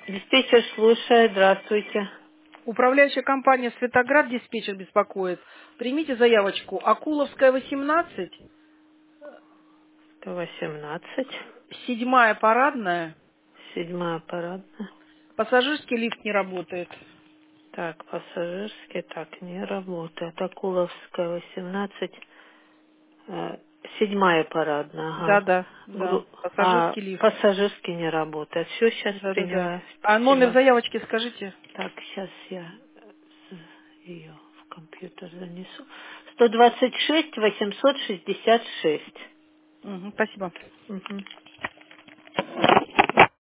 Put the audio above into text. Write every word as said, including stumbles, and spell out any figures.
Диспетчер слушает. Здравствуйте. Управляющая компания «Светоград» диспетчер беспокоит. Примите заявочку. Акуловская, восемнадцать, сто восемнадцать. седьмая парадная. Седьмая парадная. Пассажирский лифт не работает. Так, пассажирский так не работает. Акуловская, восемнадцать. э, Седьмая парадная, ага. Да-да, да. Гру- А Пассажирский лифт. пассажирский не работает. Все, сейчас Да-да-да. принимаю. А номер Спасибо. заявочки скажите. Так, сейчас я ее в компьютер занесу. Сто двадцать шесть восемьсот шестьдесят шесть. Мгм, спасибо. Мгм.